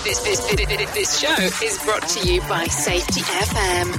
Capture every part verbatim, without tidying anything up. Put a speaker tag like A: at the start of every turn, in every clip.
A: This, this, this, this show is brought to you by Safety F M.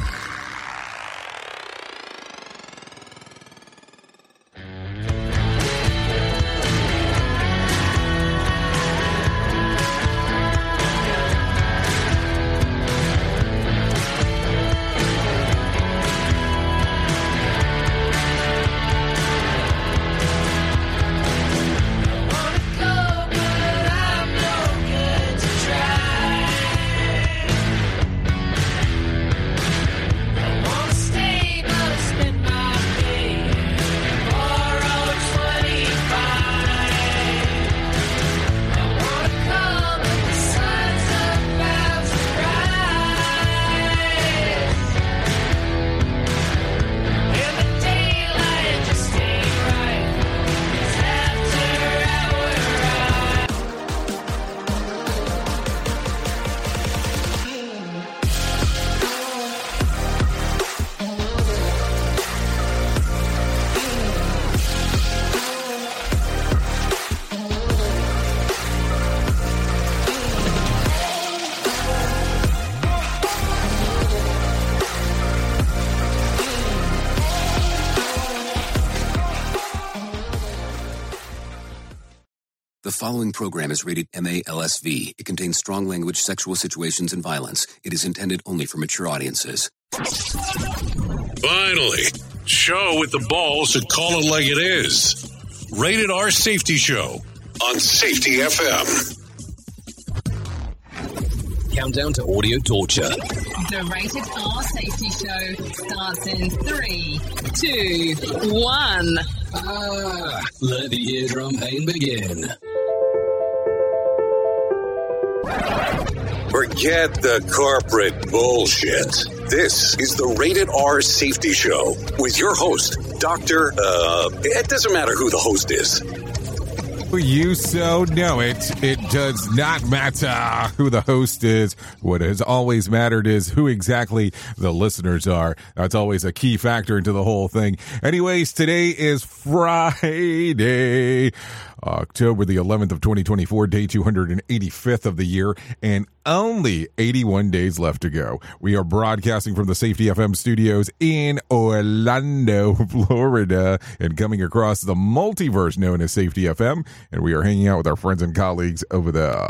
B: The following program is rated M A L S V. It contains strong language, sexual situations, and violence. It is intended only for mature audiences.
C: Finally, show with the balls to call it like it is. Rated R Safety Show on Safety F M.
D: Countdown to audio torture.
A: The Rated R Safety Show starts in three, two, one.
D: Ah, let the eardrum pain begin.
C: Forget the corporate bullshit. This is the Rated R Safety Show with your host, Doctor Uh, it doesn't matter who the host is.
E: You so know it. It does not matter who the host is. What has always mattered is who exactly the listeners are. That's always a key factor into the whole thing. Anyways, today is Friday, October the eleventh of twenty twenty-four, day two hundred eighty-fifth of the year, and only eighty-one days left to go. We are broadcasting from the Safety F M studios in Orlando, Florida, and coming across the multiverse known as Safety F M, and we are hanging out with our friends and colleagues over there.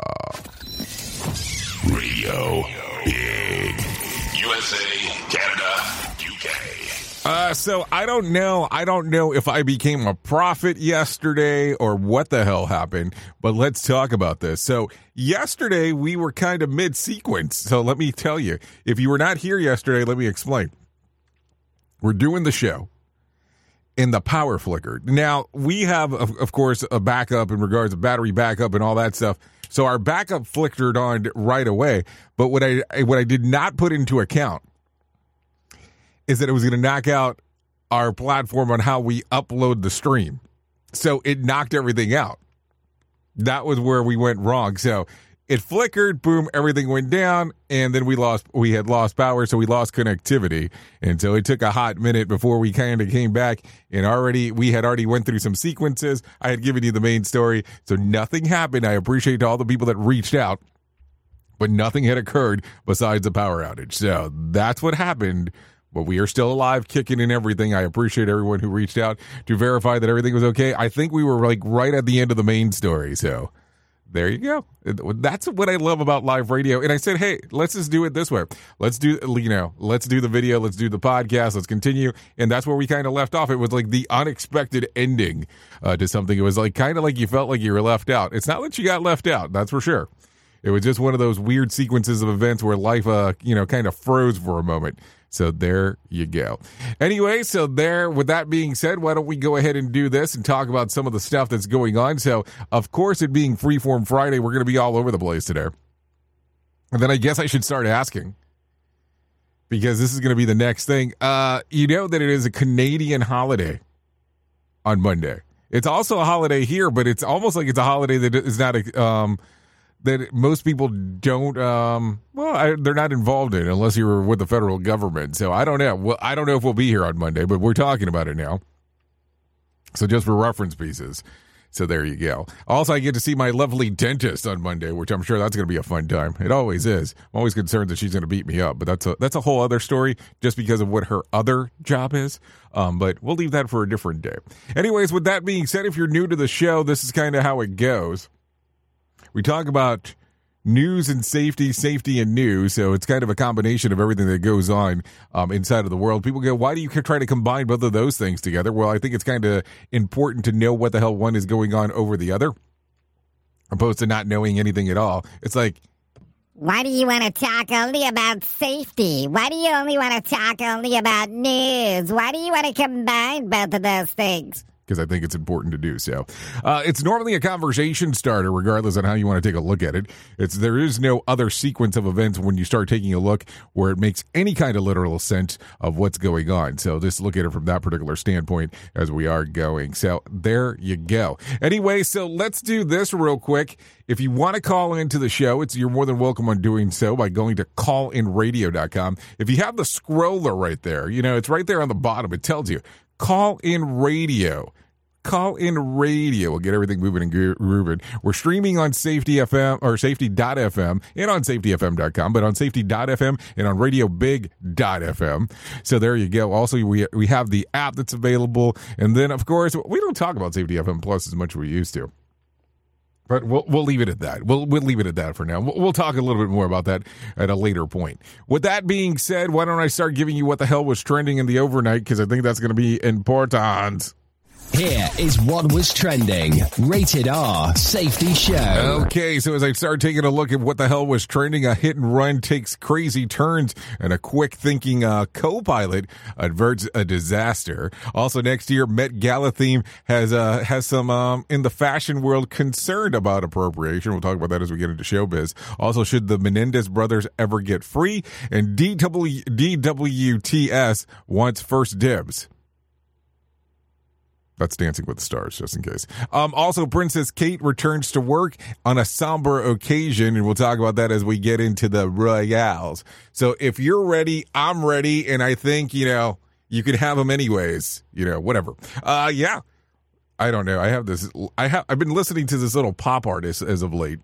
C: Radio Big. U S A, Canada, U K.
E: Uh, so I don't know. I don't know if I became a prophet yesterday or what the hell happened, but let's talk about this. So yesterday we were kind of mid-sequence. So let me tell you, if you were not here yesterday, let me explain. We're doing the show and the power flickered. Now we have, of, of course, a backup in regards to battery backup and all that stuff. So our backup flickered on right away. But what I, what I did not put into account is that it was going to knock out our platform on how we upload the stream. So it knocked everything out. That was where we went wrong. So it flickered, boom, everything went down, and then we lost, we had lost power, so we lost connectivity. And so it took a hot minute before we kind of came back, and already, we had already went through some sequences. I had given you the main story, so nothing happened. I appreciate all the people that reached out, but nothing had occurred besides the power outage. So that's what happened. But we are still alive, kicking and everything. I appreciate everyone who reached out to verify that everything was okay. I think we were like right at the end of the main story. So there you go. That's what I love about live radio. And I said, hey, let's just do it this way. Let's do, you know, let's do the video. Let's do the podcast. Let's continue. And that's where we kind of left off. It was like the unexpected ending uh, to something. It was like kind of like you felt like you were left out. It's not that you got left out. That's for sure. It was just one of those weird sequences of events where life, uh, you know, kind of froze for a moment. So there you go. Anyway, so there, with that being said, why don't we go ahead and do this and talk about some of the stuff that's going on. So, of course, it being Freeform Friday, we're going to be all over the place today. And then I guess I should start asking, because this is going to be the next thing. Uh, you know that it is a Canadian holiday on Monday. It's also a holiday here, but it's almost like it's a holiday that is not a... Um, that most people don't, um, well, I, they're not involved in unless you're with the federal government. So I don't know. Well, I don't know if we'll be here on Monday, but we're talking about it now. So just for reference pieces. So there you go. Also, I get to see my lovely dentist on Monday, which I'm sure that's going to be a fun time. It always is. I'm always concerned that she's going to beat me up, but that's a that's a whole other story just because of what her other job is. Um, but we'll leave that for a different day. Anyways, with that being said, if you're new to the show, this is kind of how it goes. We talk about news and safety, safety and news. So it's kind of a combination of everything that goes on um, inside of the world. People go, why do you try to combine both of those things together? Well, I think it's kind of important to know what the hell one is going on over the other, opposed to not knowing anything at all. It's like,
F: why do you want to talk only about safety? Why do you only want to talk only about news? Why do you want to combine both of those things?
E: Because I think it's important to do so. Uh, it's normally a conversation starter, regardless on how you want to take a look at it. It's there is no other sequence of events when you start taking a look where it makes any kind of literal sense of what's going on. So just look at it from that particular standpoint as we are going. So there you go. Anyway, so let's do this real quick. If you want to call into the show, it's you're more than welcome on doing so by going to call in radio dot com. If you have the scroller right there, you know, it's right there on the bottom. It tells you. Call in radio. Call in radio. We'll get everything moving and grooving. We're streaming on Safety F M or safety dot f m and on safety f m dot com, but on safety dot f m and on radio big dot f m. So there you go. Also, we we have the app that's available. And then, of course, we don't talk about Safety F M Plus as much as we used to. But we'll we'll leave it at that. We'll we'll leave it at that for now. We'll, we'll talk a little bit more about that at a later point. With that being said, why don't I start giving you what the hell was trending in the overnight? Because I think that's going to be important.
D: Here is what was trending. Rated R Safety Show.
E: Okay, so as I start taking a look at what the hell was trending, a hit and run takes crazy turns, and a quick-thinking uh, co-pilot averts a disaster. Also, next year, Met Gala theme has uh, has some um, in the fashion world concerned about appropriation. We'll talk about that as we get into showbiz. Also, should the Menendez brothers ever get free? And D W D W T S wants first dibs. That's Dancing with the Stars, just in case. Um, also, Princess Kate returns to work on a somber occasion, and we'll talk about that as we get into the royales. So if you're ready, I'm ready, and I think, you know, you could have them anyways. You know, whatever. Uh, yeah. I don't know. I have this. I have. I've been listening to this little pop artist as of late.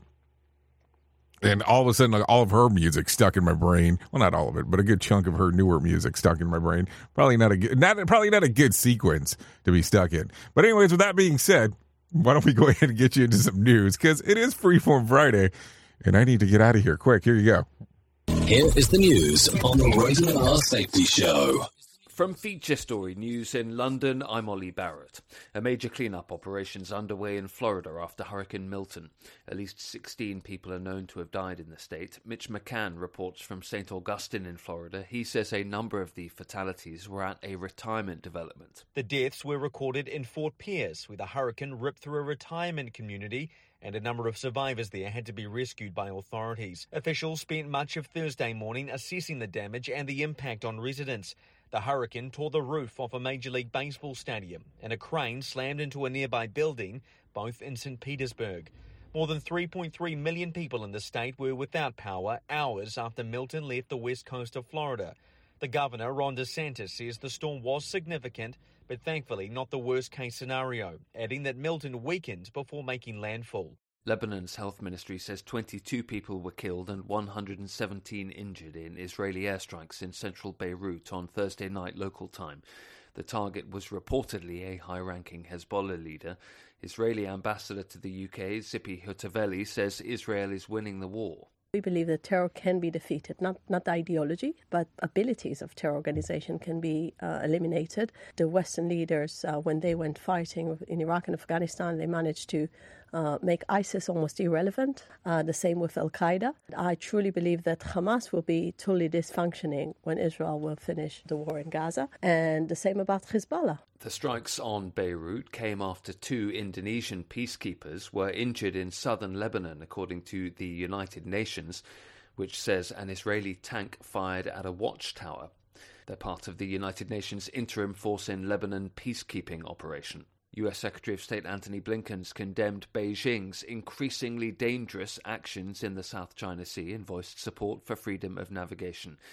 E: And all of a sudden, like, all of her music stuck in my brain. Well, not all of it, but a good chunk of her newer music stuck in my brain. Probably not a good, not probably not a good sequence to be stuck in. But anyways, with that being said, why don't we go ahead and get you into some news? Because it is Freeform Friday, and I need to get out of here quick. Here you go.
D: Here is the news on the Rated R Safety Show.
G: From Feature Story News in London, I'm Ollie Barrett. A major cleanup operation is underway in Florida after Hurricane Milton. At least sixteen people are known to have died in the state. Mitch McCann reports from Saint Augustine in Florida. He says a number of the fatalities were at a retirement development.
H: The deaths were recorded in Fort Pierce, where the hurricane ripped through a retirement community, and a number of survivors there had to be rescued by authorities. Officials spent much of Thursday morning assessing the damage and the impact on residents. The hurricane tore the roof off a Major League Baseball stadium, and a crane slammed into a nearby building, both in Saint Petersburg. More than three point three million people in the state were without power hours after Milton left the west coast of Florida. The governor, Ron DeSantis, says the storm was significant, but thankfully not the worst-case scenario, adding that Milton weakened before making landfall.
G: Lebanon's health ministry says twenty-two people were killed and one hundred seventeen injured in Israeli airstrikes in central Beirut on Thursday night local time. The target was reportedly a high-ranking Hezbollah leader. Israeli ambassador to the U K, Zippy Hutavelli, says Israel is winning the war.
I: We believe that terror can be defeated, not not the ideology, but abilities of terror organization can be uh, eliminated. The Western leaders, uh, when they went fighting in Iraq and Afghanistan, they managed to uh, make ISIS almost irrelevant. Uh, the same with Al-Qaeda. I truly believe that Hamas will be totally dysfunctioning when Israel will finish the war in Gaza, and the same about Hezbollah.
G: The strikes on Beirut came after two Indonesian peacekeepers were injured in southern Lebanon, according to the United Nations, which says an Israeli tank fired at a watchtower. They're part of the United Nations Interim Force in Lebanon peacekeeping operation. U S Secretary of State Antony Blinken's condemned Beijing's increasingly dangerous actions in the South China Sea and voiced support for freedom of navigation.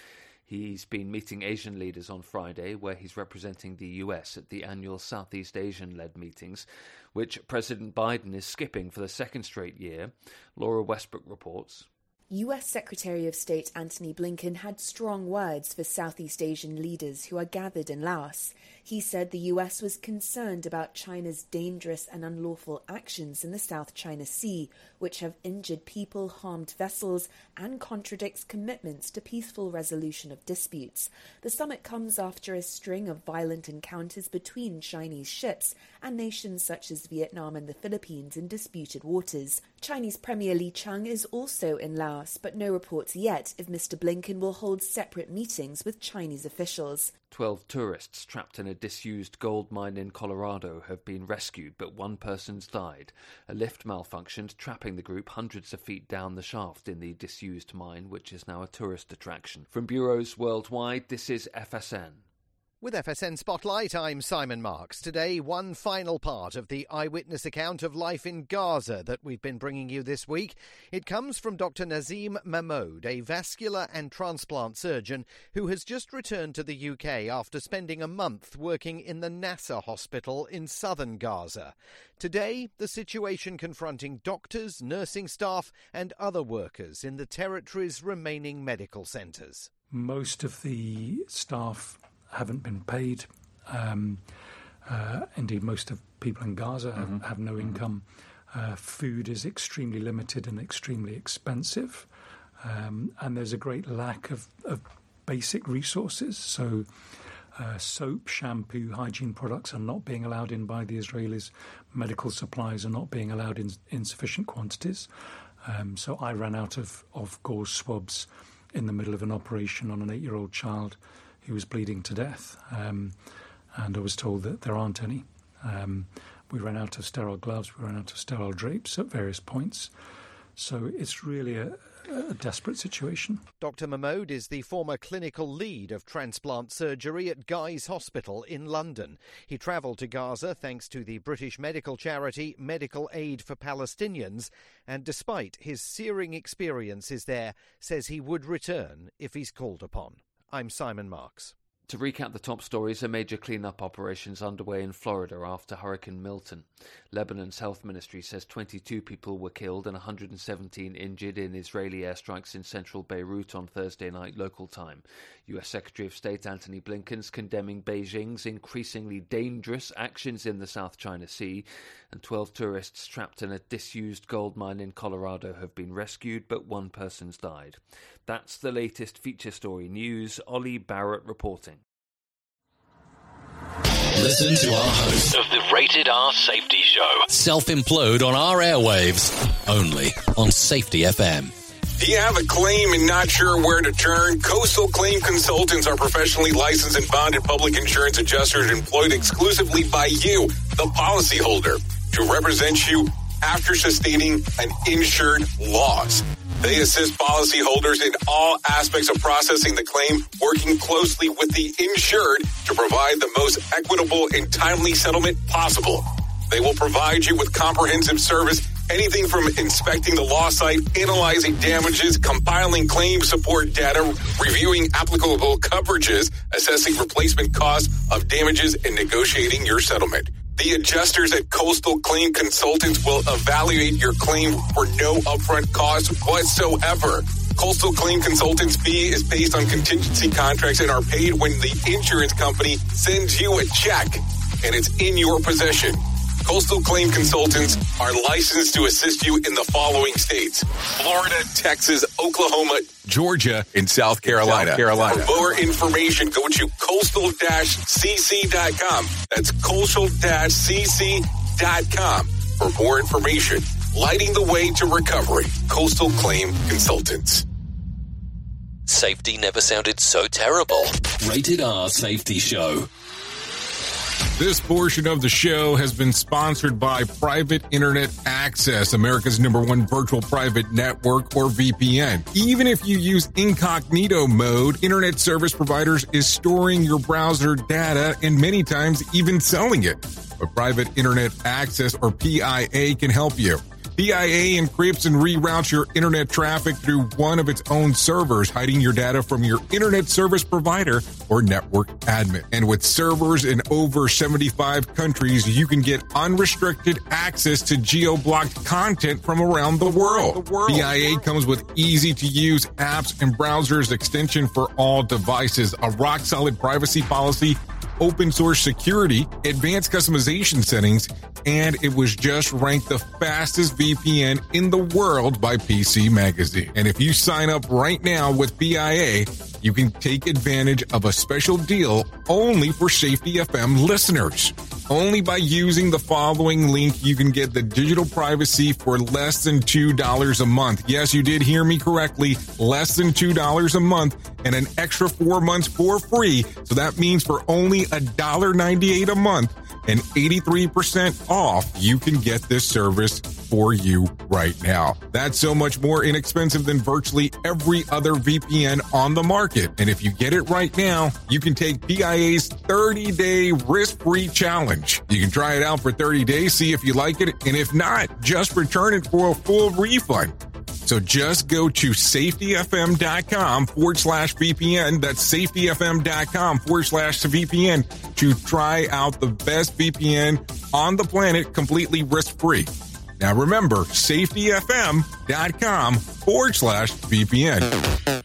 G: He's been meeting Asian leaders on Friday, where he's representing the U S at the annual Southeast Asian-led meetings, which President Biden is skipping for the second straight year. Laura Westbrook reports.
J: U S Secretary of State Antony Blinken had strong words for Southeast Asian leaders who are gathered in Laos. He said the U S was concerned about China's dangerous and unlawful actions in the South China Sea, which have injured people, harmed vessels, and contradicts commitments to peaceful resolution of disputes. The summit comes after a string of violent encounters between Chinese ships and nations such as Vietnam and the Philippines in disputed waters. Chinese Premier Li Qiang is also in Laos, but no reports yet if Mister Blinken will hold separate meetings with Chinese officials.
G: Twelve tourists trapped in a disused gold mine in Colorado have been rescued, but one person's died. A lift malfunctioned, trapping the group hundreds of feet down the shaft in the disused mine, which is now a tourist attraction. From bureaus worldwide, this is F S N.
K: With F S N Spotlight, I'm Simon Marks. Today, one final part of the eyewitness account of life in Gaza that we've been bringing you this week. It comes from Doctor Nazim Mahmoud, a vascular and transplant surgeon who has just returned to the U K after spending a month working in the Nasser hospital in southern Gaza. Today, the situation confronting doctors, nursing staff and other workers in the territory's remaining medical centres.
L: Most of the staff haven't been paid. Um, uh, indeed, most of people in Gaza have, mm-hmm. have no income. Uh, food is extremely limited and extremely expensive. Um, and there's a great lack of, of basic resources. So uh, soap, shampoo, hygiene products are not being allowed in by the Israelis. Medical supplies are not being allowed in, in sufficient quantities. Um, so I ran out of, of gauze swabs in the middle of an operation on an eight-year-old child who was bleeding to death, um, and I was told that there aren't any. Um, we ran out of sterile gloves, we ran out of sterile drapes at various points. So it's really a, a desperate situation.
K: Doctor Mahmoud is the former clinical lead of transplant surgery at Guy's Hospital in London. He travelled to Gaza thanks to the British medical charity Medical Aid for Palestinians, and despite his searing experiences there, says he would return if he's called upon. I'm Simon Marks.
G: To recap the top stories, a major clean-up operation is underway in Florida after Hurricane Milton. Lebanon's health ministry says twenty-two people were killed and one hundred seventeen injured in Israeli airstrikes in central Beirut on Thursday night local time. U S Secretary of State Antony Blinken's condemning Beijing's increasingly dangerous actions in the South China Sea, and twelve tourists trapped in a disused gold mine in Colorado have been rescued, but one person's died. That's the latest feature story news. Ollie Barrett reporting.
D: Listen to our host
C: Of the Rated R Safety Show.
D: self-implode on our airwaves, only on Safety F M.
C: Do you have a claim and not sure where to turn? Coastal Claim Consultants are professionally licensed and bonded public insurance adjusters employed exclusively by you, the policyholder, to represent you after sustaining an insured loss. They assist policyholders in all aspects of processing the claim, working closely with the insured to provide the most equitable and timely settlement possible. They will provide you with comprehensive service, anything from inspecting the loss site, analyzing damages, compiling claim support data, reviewing applicable coverages, assessing replacement costs of damages, and negotiating your settlement. The adjusters at Coastal Claim Consultants will evaluate your claim for no upfront cost whatsoever. Coastal Claim Consultants' fee is based on contingency contracts and are paid when the insurance company sends you a check and it's in your possession. Coastal Claim Consultants are licensed to assist you in the following states: Florida, Texas, Oklahoma, Georgia, and South Carolina. South Carolina. For more information, go to coastal dash c c dot com. That's coastal dash c c dot com. For more information, lighting the way to recovery. Coastal Claim Consultants.
D: Safety never sounded so terrible. Rated R Safety Show.
E: This portion of the show has been sponsored by Private Internet Access, America's number one virtual private network, or V P N. Even if you use incognito mode, internet service providers is storing your browser data and many times even selling it. But Private Internet Access, or P I A, can help you. B I A encrypts and reroutes your internet traffic through one of its own servers, hiding your data from your internet service provider or network admin. And with servers in over seventy-five countries, you can get unrestricted access to geo-blocked content from around the world. B I A comes with easy-to-use apps and browsers extension for all devices, a rock-solid privacy policy, open source security, advanced customization settings, and it was just ranked the fastest V P N in the world by P C Magazine. And if you sign up right now with B I A, you can take advantage of a special deal only for Safety F M listeners. Only by using the following link, you can get the digital privacy for less than two dollars a month. Yes, you did hear me correctly. Less than two dollars a month and an extra four months for free. So that means for only one dollar and ninety-eight cents a month and eighty-three percent off, you can get this service for you right now. That's so much more inexpensive than virtually every other V P N on the market. And if you get it right now, you can take B I A's thirty-day risk-free challenge. You can try it out for thirty days, see if you like it, and if not, just return it for a full refund. So just go to safetyfm.com forward slash VPN. That's safetyfm.com forward slash VPN to try out the best V P N on the planet completely risk-free. Now remember, safetyfm.com forward slash VPN.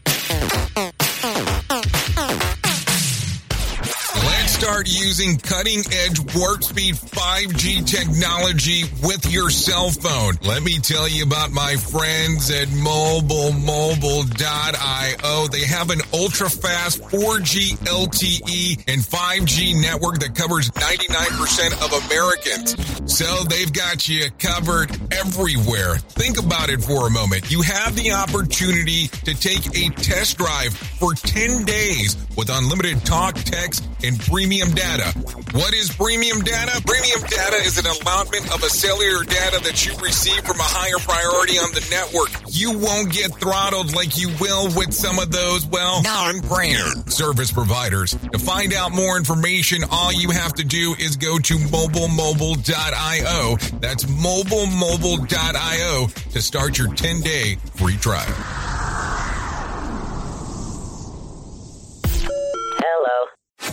E: Let's start using cutting-edge warp speed five G technology with your cell phone. Let me tell you about my friends at mobile mobile dot io. They have an ultra-fast four G L T E and five G network that covers ninety-nine percent of Americans. So they've got you covered everywhere. Think about it for a moment. You have the opportunity to take a test drive for ten days with unlimited talk, text, and premium data. What is premium data? Premium data is an allotment of a cellular data that you receive from a higher priority on the network. You won't get throttled like you will with some of those, well, non-brand service providers. To find out more information, all you have to do is go to mobile mobile dot io. That's mobile mobile dot io to start your ten-day free trial.
M: Hello.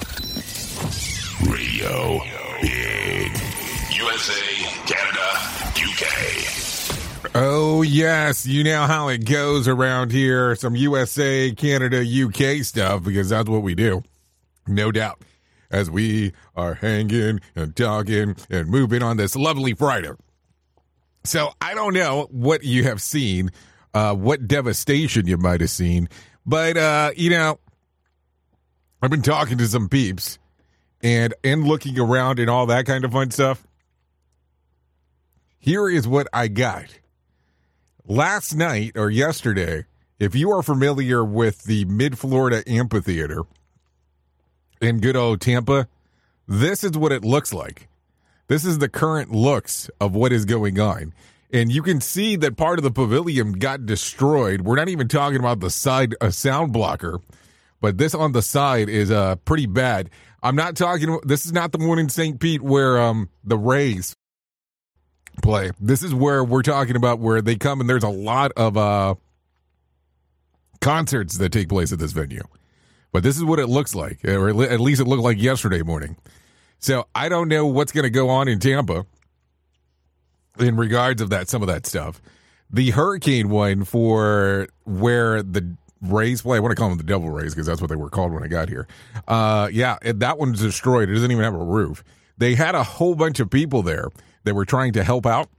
C: Radio Big. U S A, Canada, U K.
E: Oh, yes. You know how it goes around here. Some U S A, Canada, U K stuff, because that's what we do. No doubt. As we are hanging and talking and moving on this lovely Friday. So I don't know what you have seen, uh, what devastation you might have seen, but, uh, you know, I've been talking to some peeps and, and looking around and all that kind of fun stuff. Here is what I got. Last night or yesterday, if you are familiar with the Mid-Florida Amphitheater in good old Tampa, this is what it looks like. This is the current looks of what is going on. And you can see that part of the pavilion got destroyed. We're not even talking about the side uh, sound blocker, but this on the side is uh, pretty bad. I'm not talking, this is not the one in Saint Pete where um, the Rays play. This is where we're talking about where they come and there's a lot of uh, concerts that take place at this venue. But this is what it looks like, or at least it looked like yesterday morning. So I don't know what's going to go on in Tampa in regards of that, some of that stuff. The hurricane one for where the Rays play, I want to call them the Devil Rays because that's what they were called when I got here. Uh, yeah, that one's destroyed. It doesn't even have a roof. They had a whole bunch of people there that were trying to help out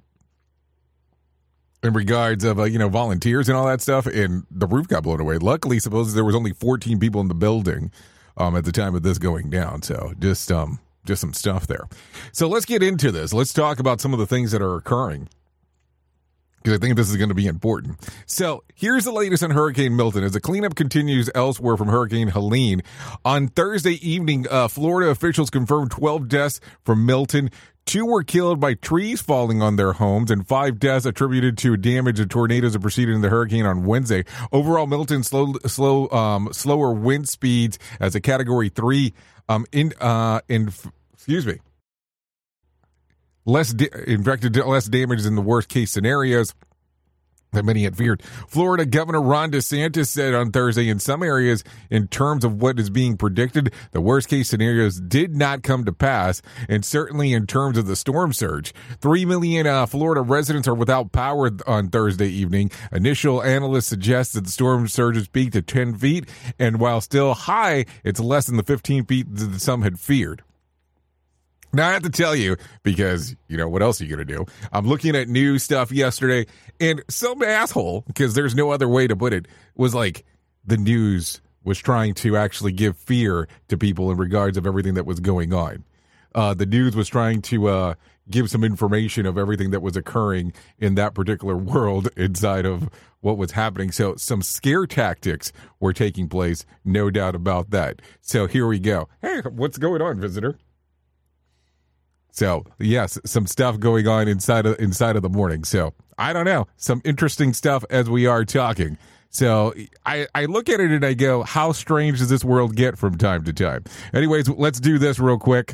E: in regards of, uh, you know, volunteers and all that stuff, and the roof got blown away. Luckily, supposedly there was only fourteen people in the building um, at the time of this going down. So just um, just some stuff there. So let's get into this. Let's talk about some of the things that are occurring, because I think this is going to be important. So here's the latest on Hurricane Milton. As the cleanup continues elsewhere from Hurricane Helene, on Thursday evening, uh, Florida officials confirmed twelve deaths from Milton. Two were killed by trees falling on their homes, and five deaths attributed to damage of tornadoes that preceded the hurricane on Wednesday. Overall, Milton slow, slow, um, slower wind speeds as a Category Three. Um, in, uh, in, excuse me. less, da- in fact, less damage than the worst case scenarios that many had feared. Florida Governor Ron DeSantis said on Thursday in some areas, in terms of what is being predicted, the worst case scenarios did not come to pass, and certainly in terms of the storm surge. Three million uh, Florida residents are without power on Thursday evening. Initial analysts suggest that the storm surges peaked at ten feet, and while still high, it's less than the fifteen feet that some had feared. Now, I have to tell you, because, you know, what else are you going to do? I'm looking at news stuff yesterday, and some asshole, because there's no other way to put it, was like, the news was trying to actually give fear to people in regards of everything that was going on. Uh, the news was trying to uh, give some information of everything that was occurring in that particular world inside of what was happening. So some scare tactics were taking place, no doubt about that. So here we go. Hey, what's going on, visitor? So, yes, some stuff going on inside of inside of the morning. So, I don't know. Some interesting stuff as we are talking. So, I, I look at it and I go, how strange does this world get from time to time? Anyways, let's do this real quick.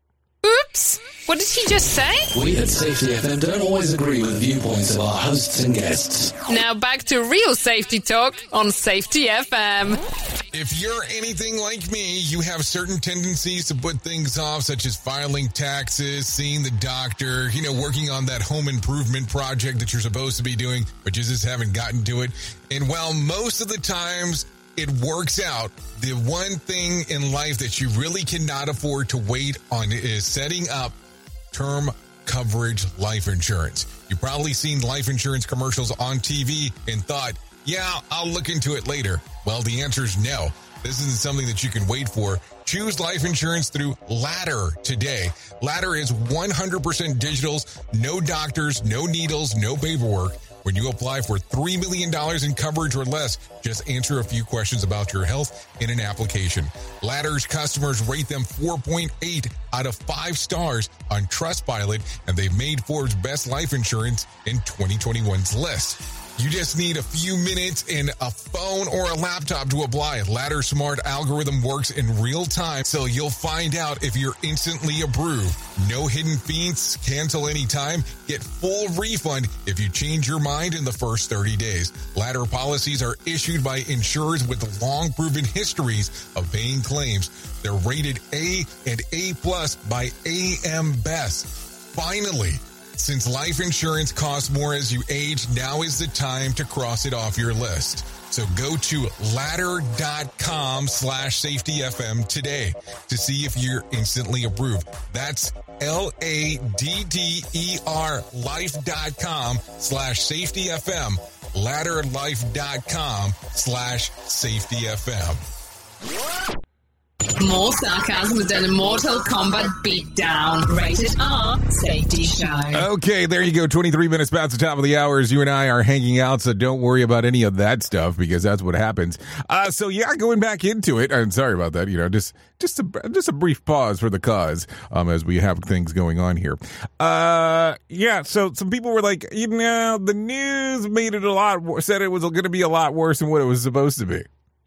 A: Oops! What did he just say?
D: We at Safety F M don't always agree with the viewpoints of our hosts and guests.
A: Now back to real safety talk on Safety F M.
C: If you're anything like me, you have certain tendencies to put things off, such as filing taxes, seeing the doctor, you know, working on that home improvement project that you're supposed to be doing, but you just haven't gotten to it. And while most of the times it works out, the one thing in life that you really cannot afford to wait on is setting up term coverage life insurance. You've probably seen life insurance commercials on T V and thought, yeah, I'll look into it later. Well, the answer is no. This isn't something that you can wait for. Choose life insurance through Ladder today. Ladder is one hundred percent digitals, no doctors, no needles, no paperwork. When you apply for three million dollars in coverage or less, just answer a few questions about your health in an application. Ladder's customers rate them four point eight out of five stars on Trustpilot, and they've made Forbes Best Life Insurance in twenty twenty-one's list. You just need a few minutes and a phone or a laptop to apply. Ladder's smart algorithm works in real time, so you'll find out if you're instantly approved. No hidden fees, cancel anytime, get full refund if you change your mind in the first thirty days. Ladder policies are issued by insurers with long proven histories of paying claims. They're rated A and A plus by A M Best. Finally, since life insurance costs more as you age, now is the time to cross it off your list. So go to ladder.com slash safetyfm today to see if you're instantly approved. That's L-A-D-D-E-R life.com slash safetyfm. Ladderlife.com slash safetyfm.
A: More sarcasm than a Mortal Kombat beatdown. Rated R, Safety Show.
E: Okay, there you go. twenty-three minutes past the top of the hour as you and I are hanging out, so don't worry about any of that stuff because that's what happens. Uh, so yeah, going back into it, I'm sorry about that, you know, just just a, just a brief pause for the cause um, as we have things going on here. Uh, yeah, so some people were like, you know, the news made it a lot, said it was going to be a lot worse than what it was supposed to be.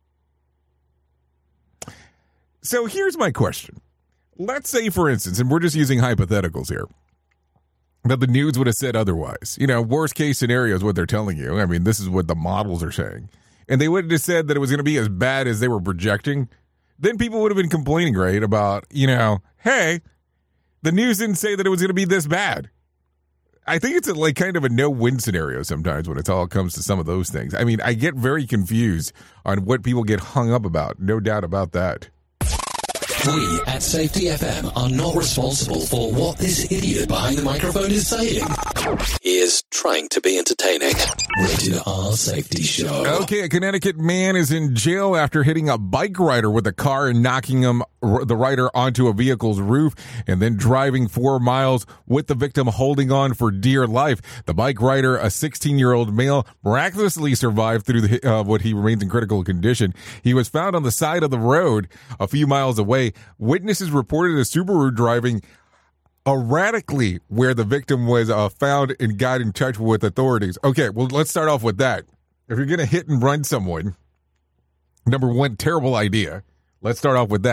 E: So here's my question. Let's say, for instance, and we're just using hypotheticals here, that the news would have said otherwise. You know, worst case scenario is what they're telling you. I mean, this is what the models are saying. And they would have just said that it was going to be as bad as they were projecting. Then people would have been complaining, right, about, you know, hey, the news didn't say that it was going to be this bad. I think it's a, like kind of a no-win scenario sometimes when it all comes to some of those things. I mean, I get very confused on what people get hung up about. No doubt about that.
D: We at Safety F M are not responsible for what this idiot behind the microphone is saying. He is trying to be entertaining. Rated R Safety Show.
E: Okay, a Connecticut man is in jail after hitting a bike rider with a car and knocking him, the rider, onto a vehicle's roof and then driving four miles with the victim holding on for dear life. The bike rider, a sixteen-year-old male, miraculously survived through the, uh, what he remains in critical condition. He was found on the side of the road a few miles away. Witnesses reported a Subaru driving erratically where the victim was uh, found and got in touch with authorities. Okay, well, let's start off with that. If you're going to hit and run someone, number one, terrible idea. Let's start off with that.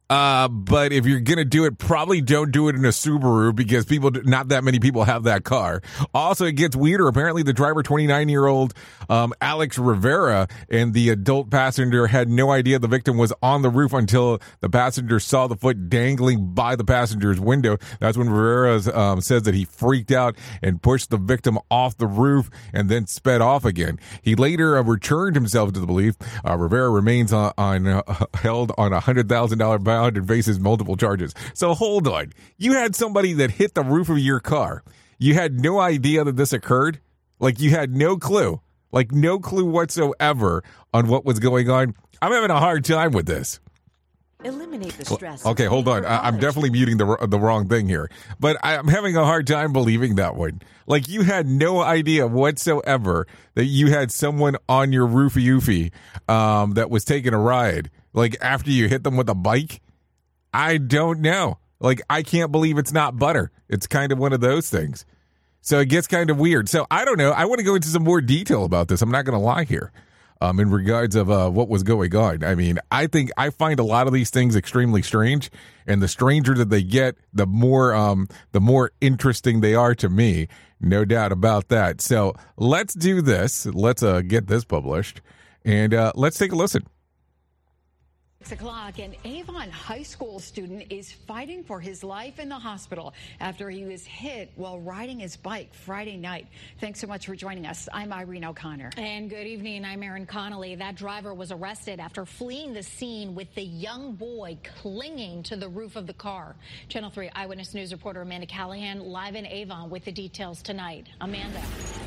E: Uh, but if you're going to do it, probably don't do it in a Subaru because people, not that many people have that car. Also, it gets weirder. Apparently, the driver, twenty-nine-year-old um, Alex Rivera, and the adult passenger had no idea the victim was on the roof until the passenger saw the foot dangling by the passenger's window. That's when Rivera um, says that he freaked out and pushed the victim off the roof and then sped off again. He later uh, returned himself to the belief. Uh, Rivera remains on, on uh, held on a one hundred thousand dollars bond and faces multiple charges. So hold on. You had somebody that hit the roof of your car. You had no idea that this occurred? Like, you had no clue. Like, no clue whatsoever on what was going on. I'm having a hard time with this.
M: Eliminate the stress.
E: Okay, hold on. I, I'm definitely muting the the wrong thing here. But I'm having a hard time believing that one. Like, you had no idea whatsoever that you had someone on your roofy oofy um, that was taking a ride. Like, after you hit them with a bike? I don't know. Like, I can't believe it's not butter. It's kind of one of those things. So it gets kind of weird. So I don't know. I want to go into some more detail about this. I'm not going to lie here. Um, in regards of uh, what was going on. I mean, I think I find a lot of these things extremely strange, and the stranger that they get, the more um, the more interesting they are to me. No doubt about that. So let's do this. Let's uh, get this published, and uh, let's take a listen.
N: Six o'clock, an Avon High School student is fighting for his life in the hospital after he was hit while riding his bike Friday night. Thanks so much for joining us. I'm Irene O'Connor.
O: And good evening. I'm Erin Connolly. That driver was arrested after fleeing the scene with the young boy clinging to the roof of the car. Channel three Eyewitness News reporter Amanda Callahan live in Avon with the details tonight. Amanda.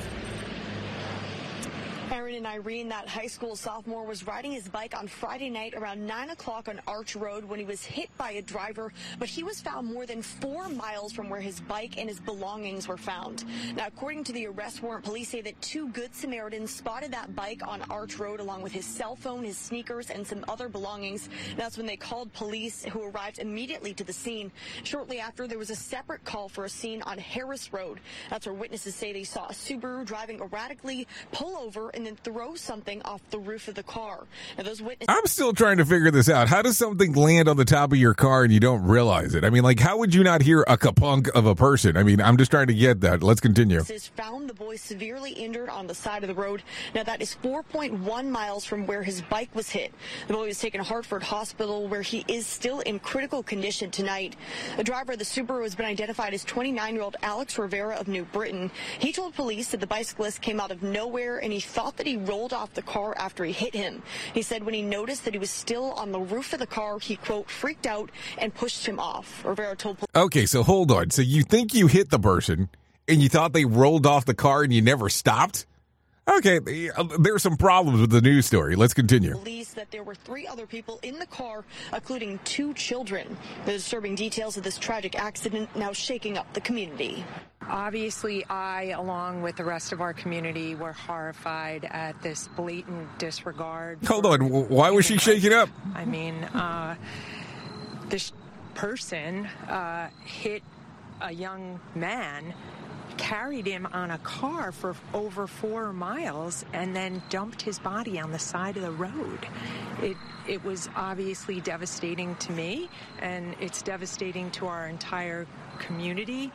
P: Aaron and Irene, that high school sophomore was riding his bike on Friday night around nine o'clock on Arch Road when he was hit by a driver, but he was found more than four miles from where his bike and his belongings were found. Now, according to the arrest warrant, police say that two Good Samaritans spotted that bike on Arch Road along with his cell phone, his sneakers, and some other belongings. That's when they called police, who arrived immediately to the scene. Shortly after, there was a separate call for a scene on Harris Road. That's where witnesses say they saw a Subaru driving erratically, pull over, and then throw something off the roof of the car. Now, those witnesses.
E: I'm still trying to figure this out. How does something land on the top of your car and you don't realize it? I mean, like, how would you not hear a kapunk of a person? I mean, I'm just trying to get that. Let's continue.
P: Found the boy severely injured on the side of the road. Now, that is four point one miles from where his bike was hit. The boy was taken to Hartford Hospital, where he is still in critical condition tonight. The driver of the Subaru has been identified as twenty-nine-year-old Alex Rivera of New Britain. He told police that the bicyclist came out of nowhere and he thought that he rolled off the car after he hit him. He said when he noticed that he was still on the roof of the car, he, quote, freaked out and pushed him off. Rivera told police.
E: Okay, so hold on. So you think you hit the person and you thought they rolled off the car and you never stopped? Okay, there's some problems with the news story. Let's continue.
P: Police that there were three other people in the car, including two children. The disturbing details of this tragic accident now shaking up the community.
Q: Obviously, I, along with the rest of our community, were horrified at this blatant disregard.
E: Hold on. Why was she shaking up?
Q: I mean, uh, this person uh, hit a young man, carried him on a car for over four miles, and then dumped his body on the side of the road. It it was obviously devastating to me, and it's devastating to our entire community.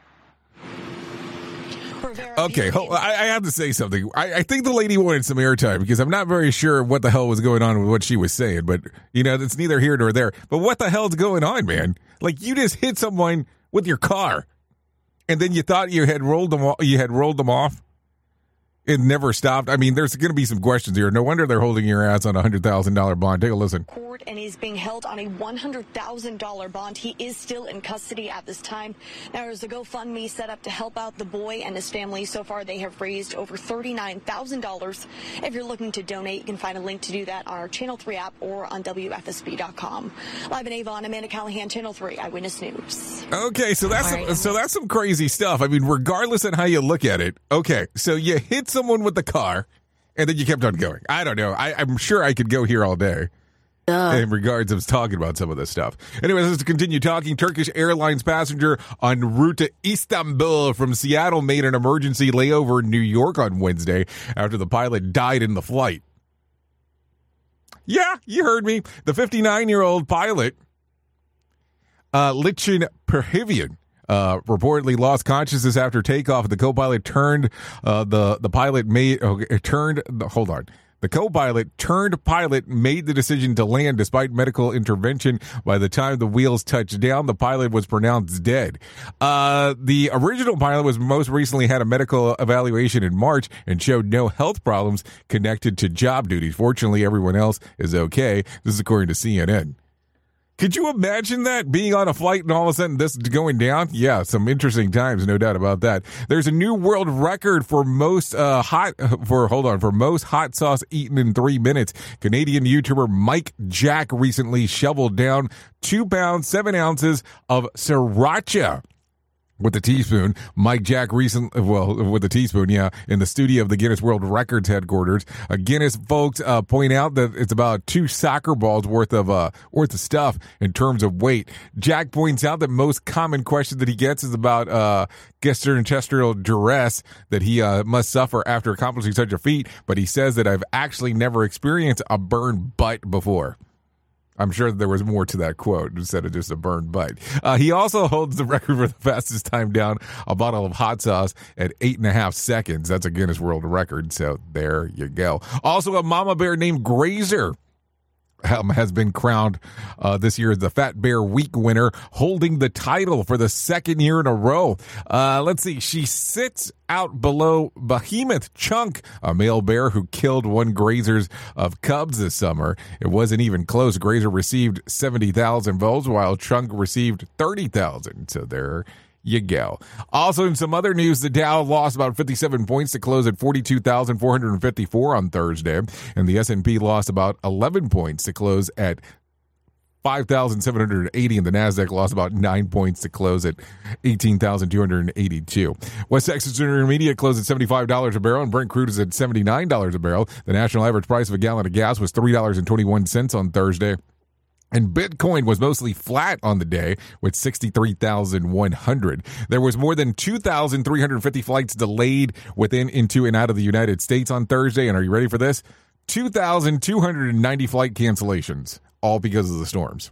E: Okay, hold, I, I have to say something. I, I think the lady wanted some airtime because I'm not very sure what the hell was going on with what she was saying, but, you know, it's neither here nor there. But what the hell's going on, man? Like, you just hit someone with your car, and then you thought you had rolled them off, you had rolled them off. It never stopped. I mean, there's going to be some questions here. No wonder they're holding your ass on a one hundred thousand dollars bond. Take a listen.
P: Court, and he's being held on a one hundred thousand dollars bond. He is still in custody at this time. Now, there's a GoFundMe set up to help out the boy and his family. So far, they have raised over thirty-nine thousand dollars. If you're looking to donate, you can find a link to do that on our Channel three app or on W F S B dot com. Live in Avon, Amanda Callahan, Channel three Eyewitness News.
E: Okay, so that's some, so that's some crazy stuff. I mean, regardless of how you look at it. Okay, so you hit someone with the car, and then you kept on going. I don't know. I, I'm sure I could go here all day uh. in regards of talking about some of this stuff. Anyways, let's continue talking. Turkish Airlines passenger en route to Istanbul from Seattle made an emergency layover in New York on Wednesday after the pilot died in the flight. Yeah, you heard me. The fifty-nine-year-old pilot Uh, Lichin Perhivian Uh, reportedly lost consciousness after takeoff. The co-pilot turned uh, the the pilot made okay, turned. Hold on. The co-pilot turned pilot made the decision to land despite medical intervention. By the time the wheels touched down, the pilot was pronounced dead. Uh, the original pilot was most recently had a medical evaluation in March and showed no health problems connected to job duties. Fortunately, everyone else is okay. This is according to C N N. Could you imagine that, being on a flight and all of a sudden this going down? Yeah, some interesting times, no doubt about that. There's a new world record for most uh, hot for hold on for most hot sauce eaten in three minutes. Canadian YouTuber Mike Jack recently shoveled down two pounds seven ounces of sriracha with a teaspoon. Mike Jack recently, well, with a teaspoon, yeah, in the studio of the Guinness World Records headquarters. Uh, Guinness folks uh, point out that it's about two soccer balls worth of uh, worth of stuff in terms of weight. Jack points out that most common question that he gets is about uh, gastrointestinal duress that he uh, must suffer after accomplishing such a feat. But he says that I've actually never experienced a burned butt before. I'm sure there was more to that quote instead of just a burned bite. Uh, he also holds the record for the fastest time down a bottle of hot sauce at eight and a half seconds. That's a Guinness World Record, so there you go. Also, a mama bear named Grazer Um, has been crowned uh, this year as the Fat Bear Week winner, holding the title for the second year in a row. Uh, let's see. She sits out below Behemoth Chunk, a male bear who killed one Grazer's of cubs this summer. It wasn't even close. Grazer received seventy thousand votes, while Chunk received thirty thousand. So there you go. Also, in some other news, the Dow lost about fifty-seven points to close at forty-two thousand four hundred fifty-four on Thursday, and the S and P lost about eleven points to close at five thousand seven hundred eighty, and the NASDAQ lost about nine points to close at eighteen thousand two hundred eighty-two. West Texas Intermediate closed at seventy-five dollars a barrel, and Brent crude is at seventy-nine dollars a barrel. The national average price of a gallon of gas was three dollars and twenty-one cents on Thursday. And Bitcoin was mostly flat on the day with sixty-three thousand one hundred. There was more than two thousand three hundred fifty flights delayed within, into, and out of the United States on Thursday. And are you ready for this? two thousand two hundred ninety flight cancellations, all because of the storms.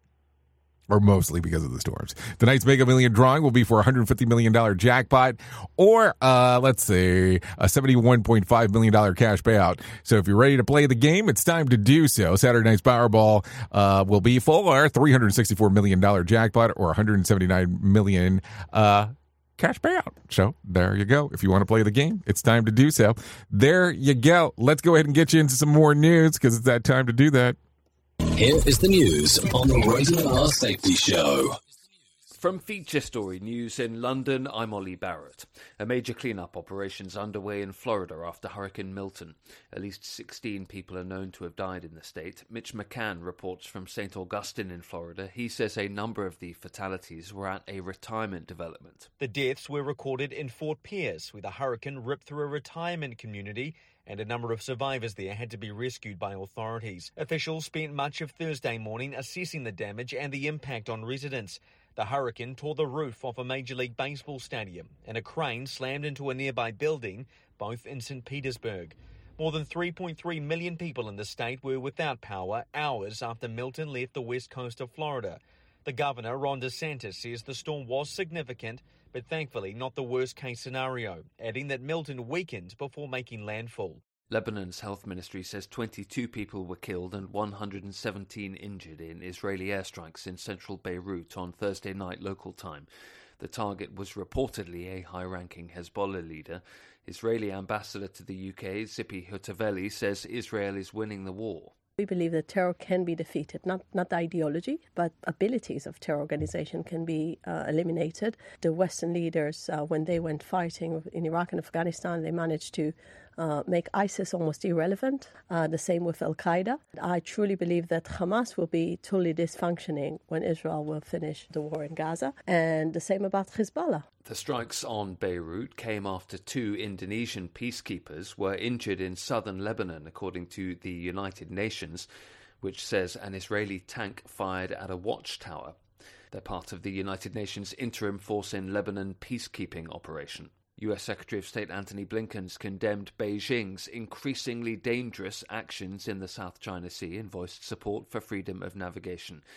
E: Or mostly because of the storms. Tonight's Mega Million drawing will be for a one hundred fifty million dollars jackpot, or uh, let's say a seventy-one point five million dollars cash payout. So if you're ready to play the game, it's time to do so. Saturday night's Powerball uh, will be for three hundred sixty-four million dollars jackpot, or one hundred seventy-nine million dollars uh, cash payout. So there you go. If you want to play the game, it's time to do so. There you go. Let's go ahead and get you into some more news, because it's that time to do that.
D: Here is the news on the Radio R Safety Show.
G: From Feature Story News in London, I'm Ollie Barrett. A major cleanup operation is underway in Florida after Hurricane Milton. At least sixteen people are known to have died in the state. Mitch McCann reports from Saint Augustine in Florida. He says a number of the fatalities were at a retirement development.
H: The deaths were recorded in Fort Pierce, where the hurricane ripped through a retirement community, and a number of survivors there had to be rescued by authorities. Officials spent much of Thursday morning assessing the damage and the impact on residents. The hurricane tore the roof off a Major League Baseball stadium, and a crane slammed into a nearby building, both in Saint Petersburg. More than three point three million people in the state were without power hours after Milton left the west coast of Florida. The governor, Ron DeSantis, says the storm was significant, but thankfully not the worst-case scenario, adding that Milton weakened before making landfall.
G: Lebanon's health ministry says twenty-two people were killed and one hundred seventeen injured in Israeli airstrikes in central Beirut on Thursday night local time. The target was reportedly a high-ranking Hezbollah leader. Israeli ambassador to the U K, Zippy Hutavelli, says Israel is winning the war.
I: We believe that terror can be defeated, not not the ideology, but abilities of terror organization can be uh, eliminated. The Western leaders, uh, when they went fighting in Iraq and Afghanistan, they managed to uh, make ISIS almost irrelevant. Uh, the same with Al-Qaeda. I truly believe that Hamas will be totally dysfunctioning when Israel will finish the war in Gaza, and the same about Hezbollah.
G: The strikes on Beirut came after two Indonesian peacekeepers were injured in southern Lebanon, according to the United Nations, which says an Israeli tank fired at a watchtower. They're part of the United Nations Interim Force in Lebanon peacekeeping operation. U S Secretary of State Antony Blinken's condemned Beijing's increasingly dangerous actions in the South China Sea and voiced support for freedom of navigation.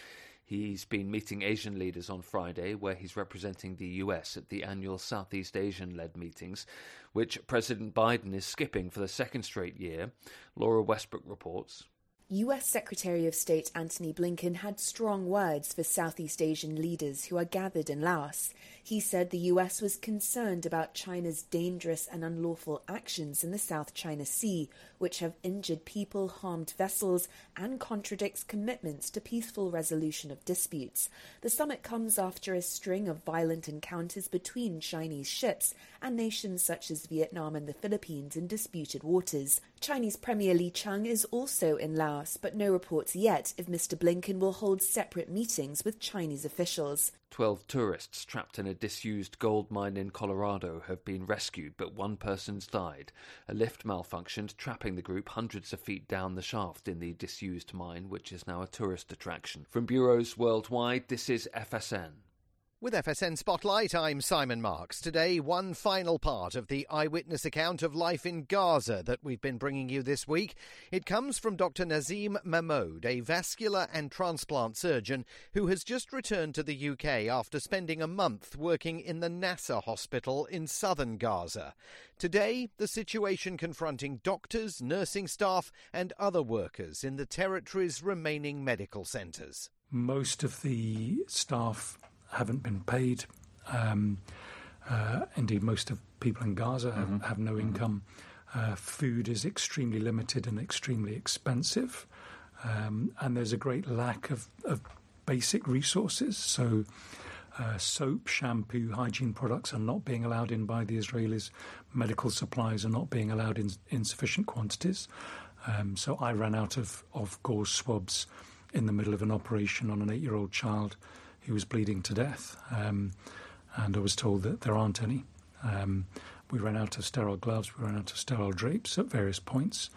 G: He's been meeting Asian leaders on Friday, where he's representing the U S at the annual Southeast Asian-led meetings, which President Biden is skipping for the second straight year. Laura Westbrook reports.
J: U S Secretary of State Antony Blinken had strong words for Southeast Asian leaders who are gathered in Laos. He said the U S was concerned about China's dangerous and unlawful actions in the South China Sea, which have injured people, harmed vessels, and contradicts commitments to peaceful resolution of disputes. The summit comes after a string of violent encounters between Chinese ships and nations such as Vietnam and the Philippines in disputed waters. Chinese Premier Li Qiang is also in Laos, but no reports yet if Mister Blinken will hold separate meetings with Chinese officials.
G: Twelve tourists trapped in a disused gold mine in Colorado have been rescued, but one person's died. A lift malfunctioned, trapping the group hundreds of feet down the shaft in the disused mine, which is now a tourist attraction. From bureaus worldwide, this is F S N.
K: With F S N Spotlight, I'm Simon Marks. Today, one final part of the eyewitness account of life in Gaza that we've been bringing you this week. It comes from Doctor Nazim Mahmoud, a vascular and transplant surgeon who has just returned to the U K after spending a month working in the Nasser hospital in southern Gaza. Today, the situation confronting doctors, nursing staff and other workers in the territory's remaining medical centres.
L: Most of the staff haven't been paid. Um, uh, indeed, most of people in Gaza have, mm-hmm. have no income. Uh, food is extremely limited and extremely expensive. Um, and there's a great lack of, of basic resources. So uh, soap, shampoo, hygiene products are not being allowed in by the Israelis. Medical supplies are not being allowed in, in sufficient quantities. Um, so I ran out of, of gauze swabs in the middle of an operation on an eight-year-old child who was bleeding to death, um, and I was told that there aren't any. Um, we ran out of sterile gloves, we ran out of sterile drapes at various points.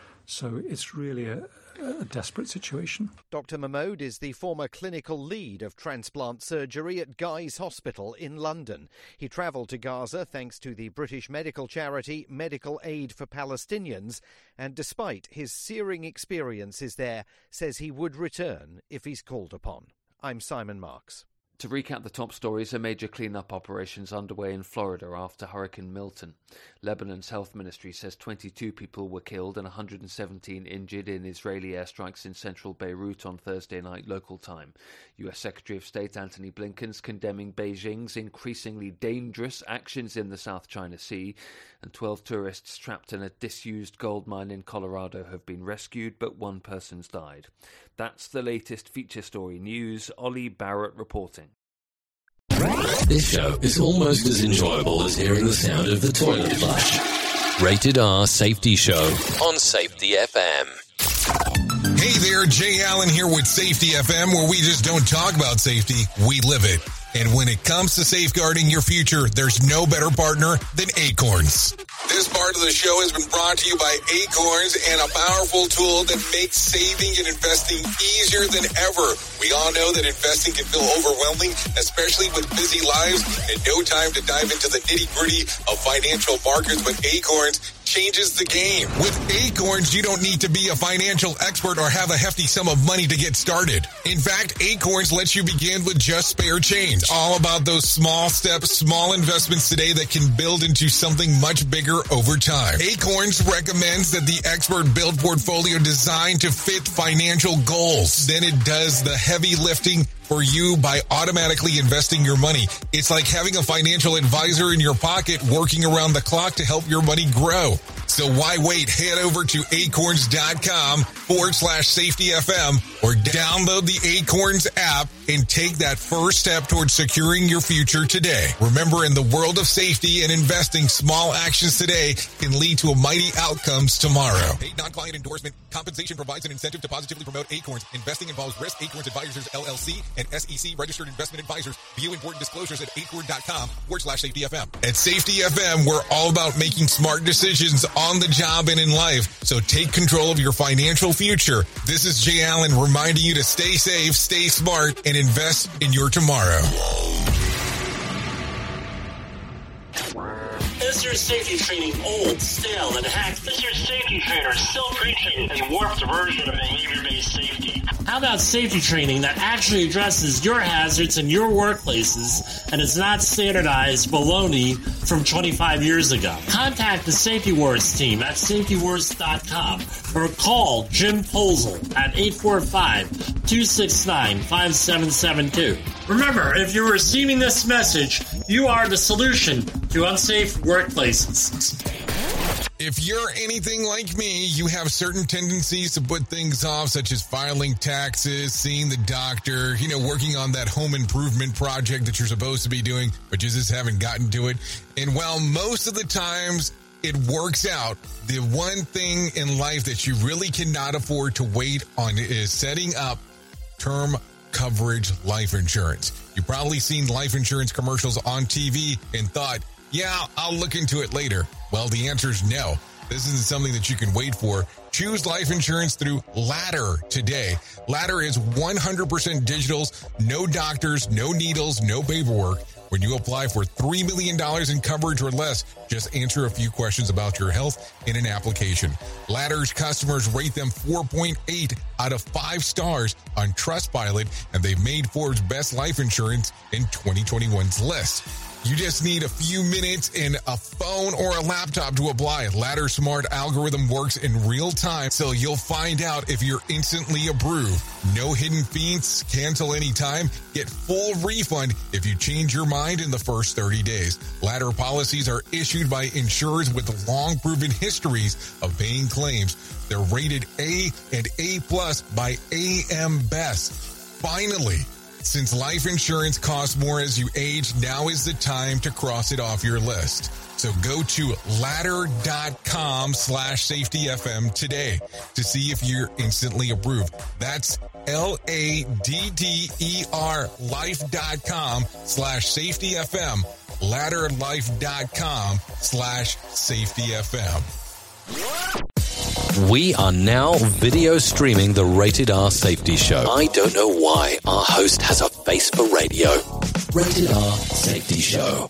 L: So it's really a, a desperate situation.
K: Doctor Mahmoud is the former clinical lead of transplant surgery at Guy's Hospital in London. He travelled to Gaza thanks to the British medical charity Medical Aid for Palestinians, and despite his searing experiences there, says he would return if he's called upon. I'm Simon Marks.
G: To recap the top stories, a major clean-up operation is underway in Florida after Hurricane Milton. Lebanon's health ministry says twenty-two people were killed and one hundred seventeen injured in Israeli airstrikes in central Beirut on Thursday night local time. U S Secretary of State Antony Blinken's condemning Beijing's increasingly dangerous actions in the South China Sea, and twelve tourists trapped in a disused gold mine in Colorado have been rescued, but one person's died. That's the latest feature story news. Ollie Barrett reporting.
D: This show is almost as enjoyable as hearing the sound of the toilet flush. Rated R Safety Show on Safety F M.
C: Hey there, Jay Allen here with Safety F M, where we just don't talk about safety, we live it. And when it comes to safeguarding your future, there's no better partner than Acorns. This part of the show has been brought to you by Acorns and a powerful tool that makes saving and investing easier than ever. We all know that investing can feel overwhelming, especially with busy lives and no time to dive into the nitty-gritty of financial markets, but Acorns changes the game. With Acorns, you don't need to be a financial expert or have a hefty sum of money to get started. In fact, Acorns lets you begin with just spare change. All about those small steps, small investments today that can build into something much bigger over time. Acorns recommends that the expert build portfolio designed to fit financial goals. Then it does the heavy lifting for you by automatically investing your money. It's like having a financial advisor in your pocket working around the clock to help your money grow. So why wait? Head over to acorns.com forward slash safety FM or download the Acorns app and take that first step towards securing your future today. Remember, in the world of safety and investing, small actions today can lead to a mighty outcomes tomorrow. Paid non-client endorsement. Compensation provides an incentive to positively promote Acorns. Investing involves risk. Acorns Advisors, L L C, and S E C registered investment advisors. View important disclosures at acorn.com forward slash safety FM. At Safety F M, we're all about making smart decisions on the job and in life. So take control of your financial future. This is Jay Allen reminding you to stay safe, stay smart, and invest in your tomorrow.
R: Is your safety training old, stale, and hacked? Is your safety trainer still preaching a warped version of behavior-based safety? How about safety training that actually addresses your hazards in your workplaces and is not standardized baloney from twenty-five years ago? Contact the Safety Wars team at safety wars dot com or call Jim Posel at eight four five, two six nine, five seven seven two. Remember, if you're receiving this message, you are the solution to unsafe workplaces.
E: If you're anything like me, you have certain tendencies to put things off, such as filing taxes, seeing the doctor, you know, working on that home improvement project that you're supposed to be doing, but you just haven't gotten to it. And while most of the times it works out, the one thing in life that you really cannot afford to wait on is setting up term coverage life insurance. You've probably seen life insurance commercials on T V and thought, yeah, I'll look into it later. Well, the answer is no. This isn't something that you can wait for. Choose life insurance through Ladder today. Ladder is one hundred percent digitals, no doctors, no needles, no paperwork. When you apply for three million dollars in coverage or less, just answer a few questions about your health in an application. Ladder's customers rate them four point eight out of five stars on Trustpilot, and they've made Forbes Best Life Insurance in twenty twenty-one's list. You just need a few minutes and a phone or a laptop to apply. Ladder's smart algorithm works in real time, so you'll find out if you're instantly approved. No hidden fees, cancel anytime, get full refund if you change your mind in the first thirty days. Ladder policies are issued by insurers with long proven histories of paying claims. They're rated A and A plus by A M Best. Finally, since life insurance costs more as you age, now is the time to cross it off your list. So go to ladder.com slash safety FM today to see if you're instantly approved. That's L-A-D-D-E-R life.com slash safety FM. Ladderlife.com slash safety FM.
D: We are now video streaming the Rated R Safety Show. I don't know why our host has a face for radio. Rated R Safety Show.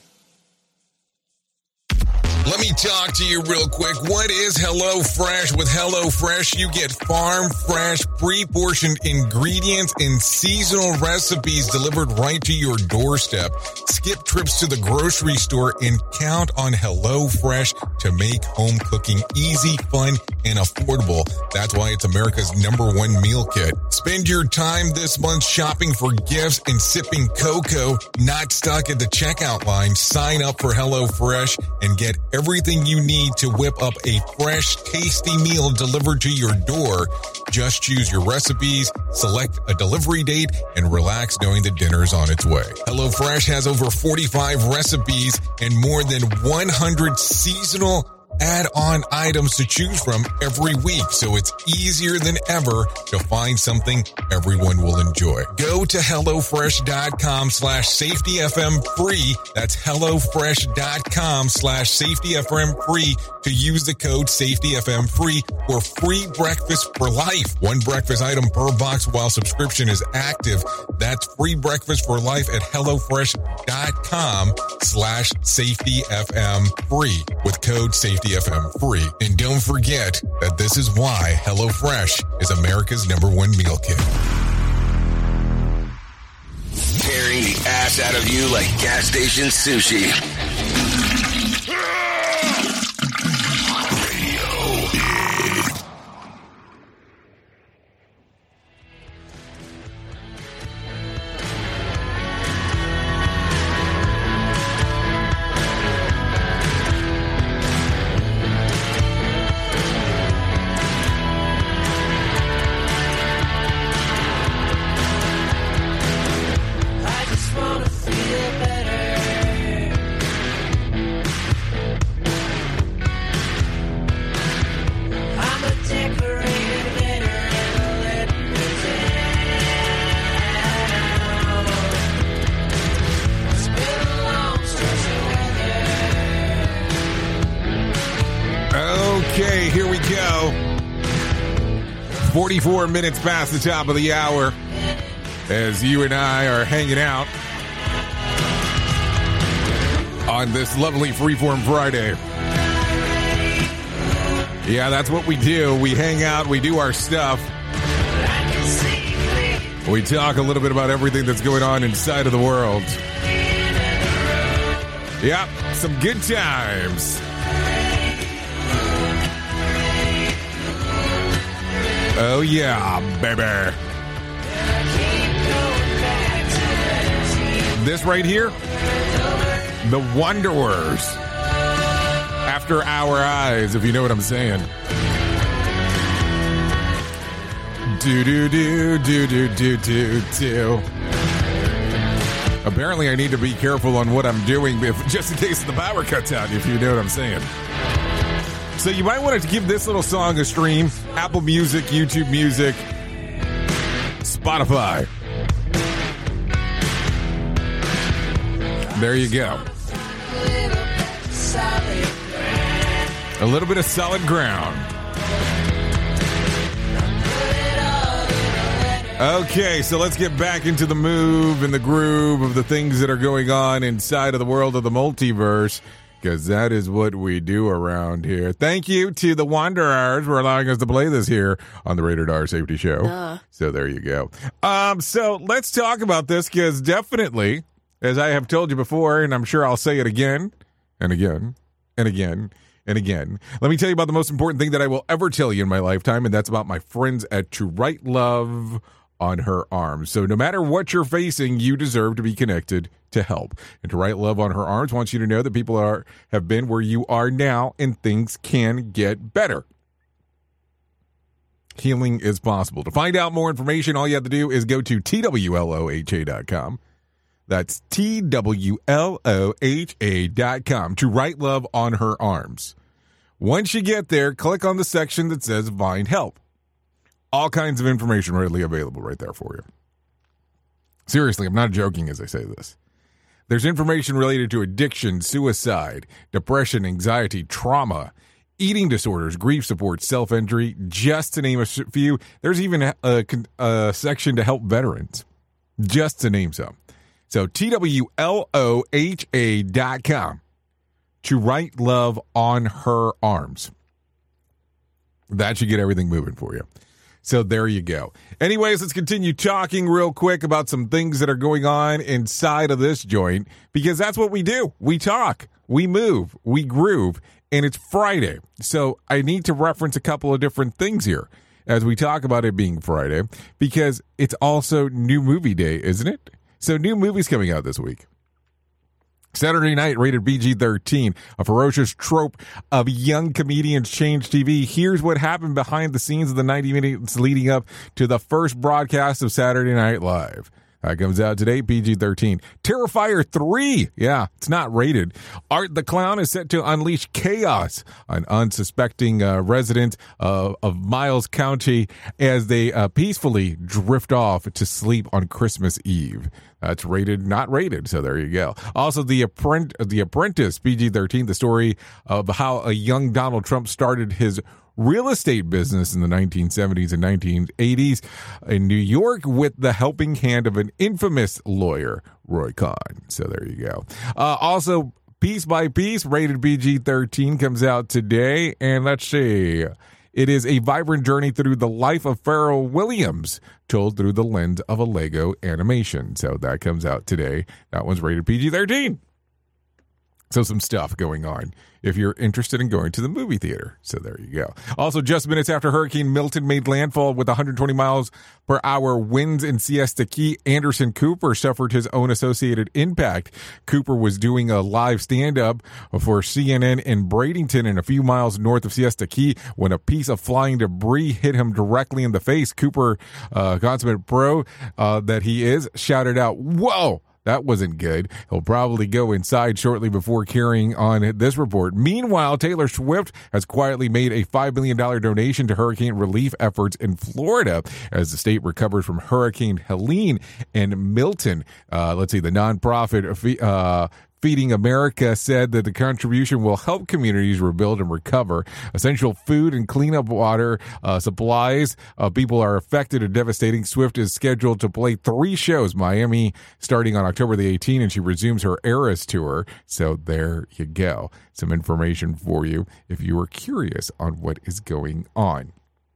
E: Let me talk to you real quick. What is HelloFresh? With HelloFresh, you get farm fresh, pre-portioned ingredients and seasonal recipes delivered right to your doorstep. Skip trips to the grocery store and count on HelloFresh to make home cooking easy, fun, and affordable. That's why it's America's number one meal kit. Spend your time this month shopping for gifts and sipping cocoa, not stuck at the checkout line. Sign up for HelloFresh and get everything you need to whip up a fresh, tasty meal delivered to your door. Just choose your recipes, select a delivery date, and relax knowing the dinner's on its way. HelloFresh has over forty-five recipes and more than one hundred seasonal add-on items to choose from every week, so it's easier than ever to find something everyone will enjoy. Go to HelloFresh.com slash SafetyFM free. That's HelloFresh.com slash SafetyFM free to use the code SafetyFM free for free breakfast for life. One breakfast item per box while subscription is active. That's free breakfast for life at HelloFresh.com slash SafetyFM free with code SafetyFM free. And don't forget that this is why HelloFresh is America's number one meal kit.
S: Tearing the ass out of you like gas station sushi.
E: Okay, here we go. forty-four minutes past the top of the hour as you and I are hanging out on this lovely Freeform Friday. Yeah, that's what we do. We hang out, we do our stuff. We talk a little bit about everything that's going on inside of the world. Yep, some good times. Oh yeah, baby. This right here, The Wanderers. After Our Eyes, if you know what I'm saying. Do do do do do do do do. Apparently, I need to be careful on what I'm doing, if just in case the power cuts out. If you know what I'm saying. So you might want to give this little song a stream. Apple Music, YouTube Music, Spotify. There you go. A little bit of solid ground. Okay, so let's get back into the move and the groove of the things that are going on inside of the world of the multiverse, because that is what we do around here. Thank you to the Wanderers for allowing us to play this here on the Rated R Safety Show. Duh. So there you go. Um, so let's talk about this, because definitely, as I have told you before, and I'm sure I'll say it again and again and again and again, let me tell you about the most important thing that I will ever tell you in my lifetime, and that's about my friends at To Right Love on Her Arms. So no matter what you're facing, you deserve to be connected to help. And To Right Love on Her Arms wants you to know that people are have been where you are now, and things can get better. Healing is possible. To find out more information, all you have to do is go to T W L O H A dot com. That's T W L O H A dot com. To Right Love on Her Arms. Once you get there, click on the section that says Find Help. All kinds of information readily available right there for you. Seriously, I'm not joking as I say this. There's information related to addiction, suicide, depression, anxiety, trauma, eating disorders, grief support, self-injury, just to name a few. There's even a, a, a section to help veterans, just to name some. So T W L O H A dot com. To Right Love on Her Arms. That should get everything moving for you. So there you go. Anyways, let's continue talking real quick about some things that are going on inside of this joint, because that's what we do. We talk, we move, we groove, and it's Friday. So I need to reference a couple of different things here as we talk about it being Friday, because it's also New Movie Day, isn't it? So new movies coming out this week. Saturday Night, rated P G thirteen, a ferocious trope of young comedians change T V. Here's what happened behind the scenes of the ninety minutes leading up to the first broadcast of Saturday Night Live. That comes out today, P G thirteen. Terrifier three. Yeah, it's not rated. Art the Clown is set to unleash chaos on unsuspecting uh, residents uh, of Miles County as they uh, peacefully drift off to sleep on Christmas Eve. That's rated, not rated, so there you go. Also, The, Apprent- the Apprentice, P G thirteen, the story of how a young Donald Trump started his real estate business in the nineteen seventies and nineteen eighties in New York with the helping hand of an infamous lawyer, Roy Cohn. So there you go. Uh, also, Piece by Piece, rated P G thirteen, comes out today. And let's see. It is a vibrant journey through the life of Pharrell Williams, told through the lens of a Lego animation. So that comes out today. That one's rated P G thirteen. So some stuff going on if you're interested in going to the movie theater. So there you go. Also, just minutes after Hurricane Milton made landfall with one hundred twenty miles per hour winds in Siesta Key, Anderson Cooper suffered his own associated impact. Cooper was doing a live stand-up for C N N in Bradenton and a few miles north of Siesta Key when a piece of flying debris hit him directly in the face. Cooper, uh, consummate pro uh, that he is, shouted out, "Whoa! That wasn't good." He'll probably go inside shortly before carrying on this report. Meanwhile, Taylor Swift has quietly made a five million dollars donation to hurricane relief efforts in Florida as the state recovers from Hurricane Helene and Milton. Uh, let's see, the nonprofit uh, Feeding America said that the contribution will help communities rebuild and recover. Essential food and cleanup water uh, supplies. Uh, people are affected or devastating. Swift is scheduled to play three shows. Miami starting on October the eighteenth, and she resumes her Eras tour. So there you go. Some information for you if you were curious on what is going on.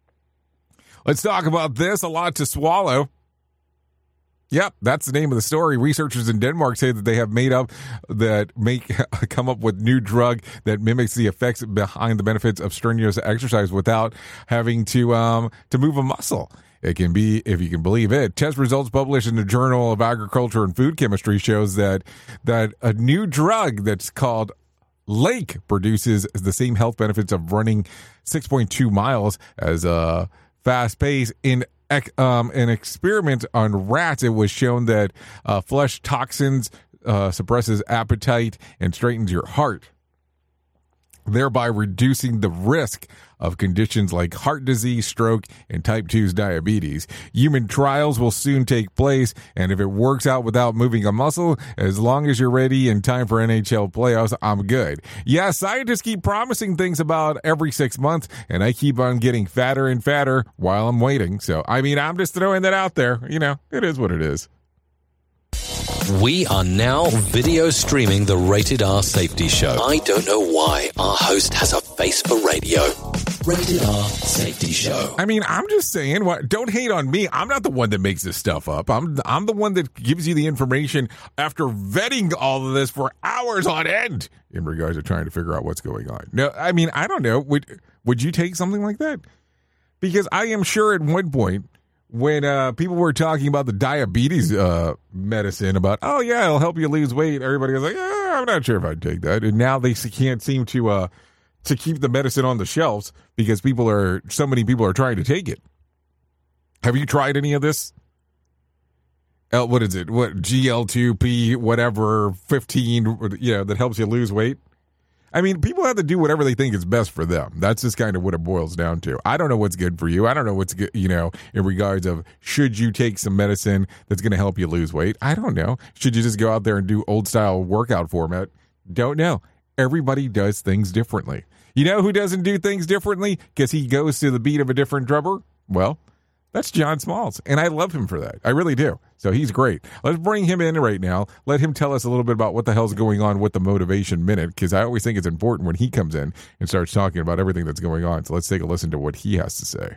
E: Let's talk about this. A lot to swallow. Yep, that's the name of the story. Researchers in Denmark say that they have made up that make come up with new drug that mimics the effects behind the benefits of strenuous exercise without having to um to move a muscle. It can be, if you can believe it. Test results published in the Journal of Agriculture and Food Chemistry shows that that a new drug that's called Lake produces the same health benefits of running six point two miles as a fast pace. In um, an experiment on rats, it was shown that uh, flesh toxins uh, suppresses appetite and straightens your heart, thereby reducing the risk of conditions like heart disease, stroke, and type two diabetes. Human trials will soon take place, and if it works out without moving a muscle, as long as you're ready in time for N H L playoffs, I'm good. Yeah, scientists keep promising things about every six months, and I keep on getting fatter and fatter while I'm waiting. So, I mean, I'm just throwing that out there. You know, it is what it is.
D: We are now video streaming the Rated R Safety Show. I don't know why our host has a face for radio. Rated R Safety Show.
E: I mean, I'm just saying, what? Don't hate on me. I'm not the one that makes this stuff up. I'm I'm the one that gives you the information after vetting all of this for hours on end in regards to trying to figure out what's going on. No, I mean, I don't know. Would would you take something like that? Because I am sure at one point, when uh, people were talking about the diabetes uh, medicine, about, oh, yeah, it'll help you lose weight, everybody was like, eh, I'm not sure if I'd take that. And now they can't seem to uh, to keep the medicine on the shelves because people are, so many people are trying to take it. Have you tried any of this? L, what is it? What G L two P, whatever, fifteen, you know, that helps you lose weight? I mean, people have to do whatever they think is best for them. That's just kind of what it boils down to. I don't know what's good for you. I don't know what's good, you know, in regards of should you take some medicine that's going to help you lose weight? I don't know. Should you just go out there and do old style workout format? Don't know. Everybody does things differently. You know who doesn't do things differently because he goes to the beat of a different drummer? Well, that's John Smalls, and I love him for that. I really do. So he's great. Let's bring him in right now. Let him tell us a little bit about what the hell's going on with the Motivation Minute, because I always think it's important when he comes in and starts talking about everything that's going on. So let's take a listen to what he has to say.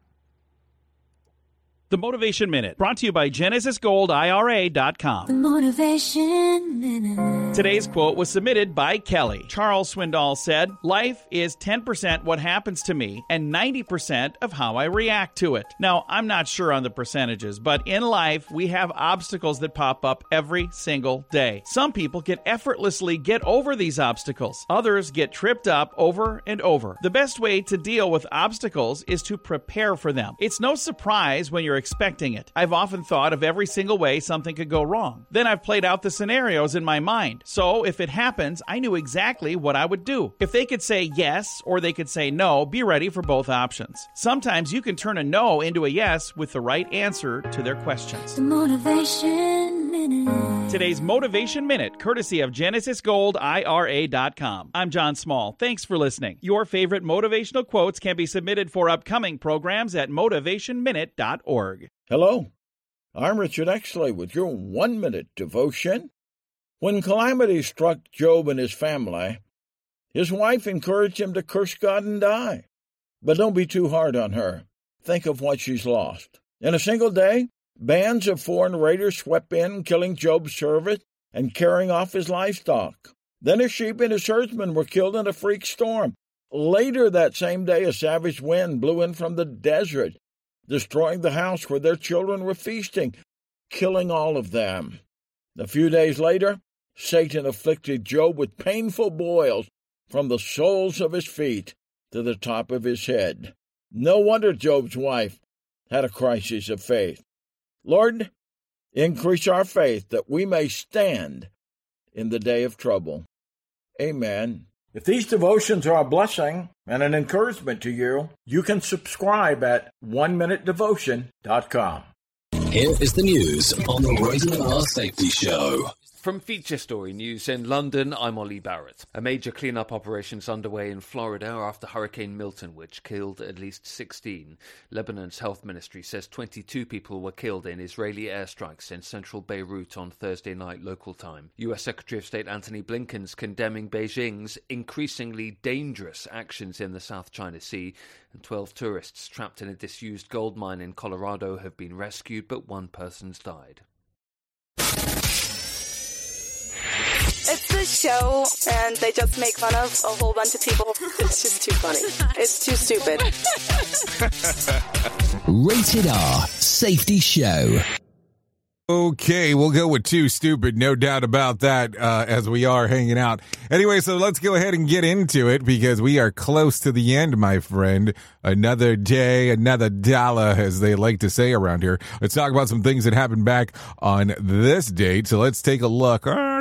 T: The Motivation Minute, brought to you by Genesis Gold I R A dot com.
U: The Motivation Minute.
T: Today's quote was submitted by Kelly. Charles Swindoll said, "Life is ten percent what happens to me and ninety percent of how I react to it." Now, I'm not sure on the percentages, but in life, we have obstacles that pop up every single day. Some people can effortlessly get over these obstacles. Others get tripped up over and over. The best way to deal with obstacles is to prepare for them. It's no surprise when you're expecting it. I've often thought of every single way something could go wrong. Then I've played out the scenarios in my mind. So if it happens, I knew exactly what I would do. If they could say yes or they could say no, be ready for both options. Sometimes you can turn a no into a yes with the right answer to their questions.
U: The Motivation Minute.
T: Today's Motivation Minute, courtesy of Genesis Gold I R A dot com. I'm John Small. Thanks for listening. Your favorite motivational quotes can be submitted for upcoming programs at motivation minute dot org.
V: Hello, I'm Richard Exley with your one-minute devotion. When calamity struck Job and his family, his wife encouraged him to curse God and die. But don't be too hard on her. Think of what she's lost. In a single day, bands of foreign raiders swept in, killing Job's servant and carrying off his livestock. Then his sheep and his herdsmen were killed in a freak storm. Later that same day, a savage wind blew in from the desert, destroying the house where their children were feasting, killing all of them. A few days later, Satan afflicted Job with painful boils from the soles of his feet to the top of his head. No wonder Job's wife had a crisis of faith. Lord, increase our faith that we may stand in the day of trouble. Amen. If these devotions are a blessing and an encouragement to you, you can subscribe at one minute devotion dot com.
D: Here is the news on the Rated R Safety Show.
G: From Feature Story News in London, I'm Ollie Barrett. A major clean-up operation is underway in Florida after Hurricane Milton, which killed at least sixteen. Lebanon's health ministry says twenty-two people were killed in Israeli airstrikes in central Beirut on Thursday night local time. U S Secretary of State Antony Blinken's condemning Beijing's increasingly dangerous actions in the South China Sea, and twelve tourists trapped in a disused gold mine in Colorado have been rescued, but one person's died.
B: It's the show, and they just make fun of a whole bunch of people. It's just too funny. It's too stupid.
D: Rated R Safety Show.
E: Okay, we'll go with too stupid, no doubt about that, uh, as we are hanging out. Anyway, so let's go ahead and get into it because we are close to the end, my friend. Another day, another dollar, as they like to say around here. Let's talk about some things that happened back on this date. So let's take a look. Uh,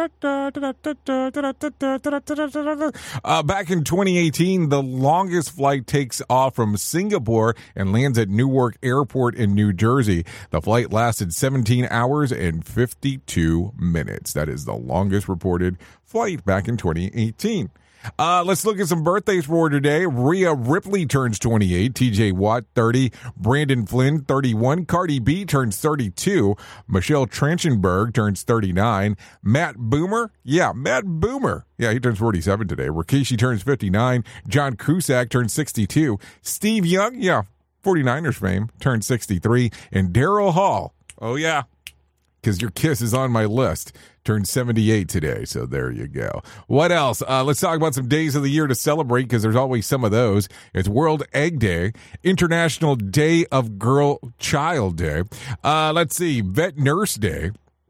E: back in twenty eighteen, the longest flight takes off from Singapore and lands at Newark Airport in New Jersey. The flight lasted seventeen hours and fifty-two minutes. That is the longest reported flight back in twenty eighteen. Uh, let's look at some birthdays for today. Rhea Ripley turns twenty-eight, T J Watt thirty, Brandon Flynn thirty-one, Cardi B turns thirty-two, Michelle Trachtenberg turns thirty-nine, Matt Boomer, yeah, Matt Boomer, yeah, he turns forty-seven today, Rikishi turns fifty-nine, John Cusack turns sixty-two, Steve Young, yeah, forty-niners fame, turns sixty-three, and Daryl Hall, oh yeah, because your kiss is on my list, turned seventy-eight today, so there you go. What else? Uh, let's talk about some days of the year to celebrate, because there's always some of those. It's World Egg Day, International Day of Girl Child Day. Uh, let's see, Vet Nurse Day.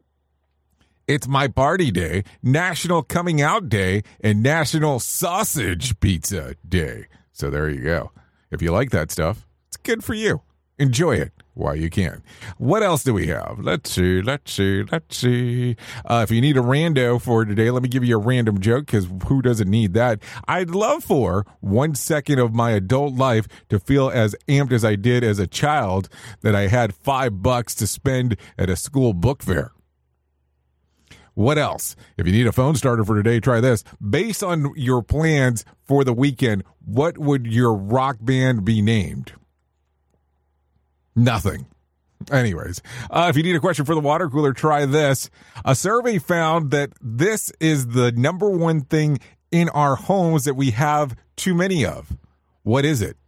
E: It's My Party Day, National Coming Out Day, and National Sausage Pizza Day. So there you go. If you like that stuff, it's good for you. Enjoy it while you can. What else do we have? Let's see, let's see, let's see. Uh, if you need a rando for today, let me give you a random joke, because who doesn't need that? I'd love for one second of my adult life to feel as amped as I did as a child that I had five bucks to spend at a school book fair. What else? If you need a phone starter for today, try this. Based on your plans for the weekend, what would your rock band be named? Nothing. Anyways, uh, if you need a question for the water cooler, try this. A survey found that this is the number one thing in our homes that we have too many of. What is it?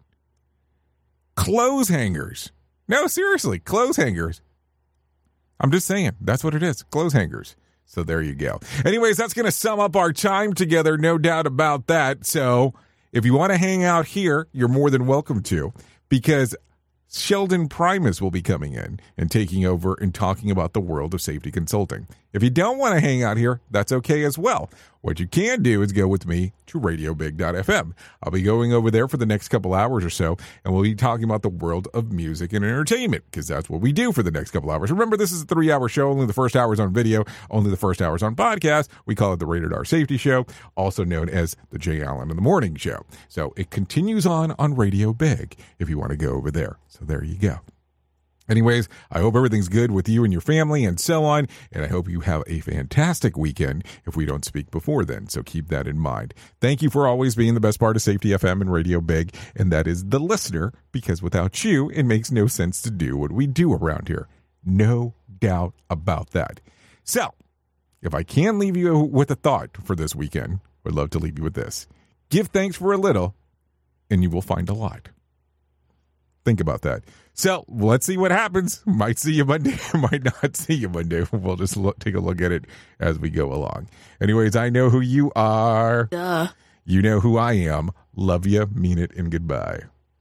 E: Clothes hangers. No, seriously, clothes hangers. I'm just saying, that's what it is, clothes hangers. So there you go. Anyways, that's going to sum up our time together, no doubt about that. So if you want to hang out here, you're more than welcome to, because Sheldon Primus will be coming in and taking over and talking about the world of safety consulting. If you don't want to hang out here, that's okay as well. What you can do is go with me to radio big dot f m. I'll be going over there for the next couple hours or so, and we'll be talking about the world of music and entertainment, because that's what we do for the next couple hours. Remember, this is a three-hour show. Only the first hour is on video, only the first hour is on podcast. We call it the Rated R Safety Show, also known as the Jay Allen in the Morning Show. So it continues on on Radio Big if you want to go over there. So there you go. Anyways, I hope everything's good with you and your family and so on, and I hope you have a fantastic weekend if we don't speak before then, so keep that in mind. Thank you for always being the best part of Safety F M and Radio Big, and that is the listener, because without you, it makes no sense to do what we do around here. No doubt about that. So, if I can leave you with a thought for this weekend, I'd love to leave you with this. Give thanks for a little, and you will find a lot. Think about that. So let's see what happens. Might see you Monday, might not see you Monday. We'll just look, take a look at it as we go along. Anyways, I know who you are.
B: Duh.
E: You know who I am. Love you, mean it, and goodbye.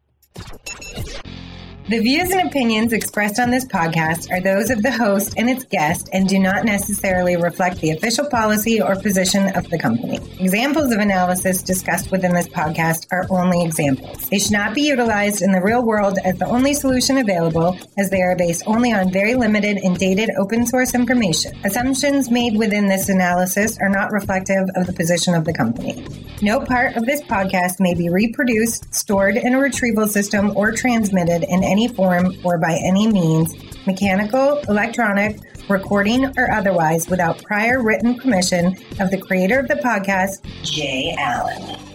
F: The views and opinions expressed on this podcast are those of the host and its guest and do not necessarily reflect the official policy or position of the company. Examples of analysis discussed within this podcast are only examples. They should not be utilized in the real world as the only solution available, as they are based only on very limited and dated open source information. Assumptions made within this analysis are not reflective of the position of the company. No part of this podcast may be reproduced, stored in a retrieval system, or transmitted in any form or by any means, mechanical, electronic, recording or otherwise, without prior written permission of the creator of the podcast, Jay Allen.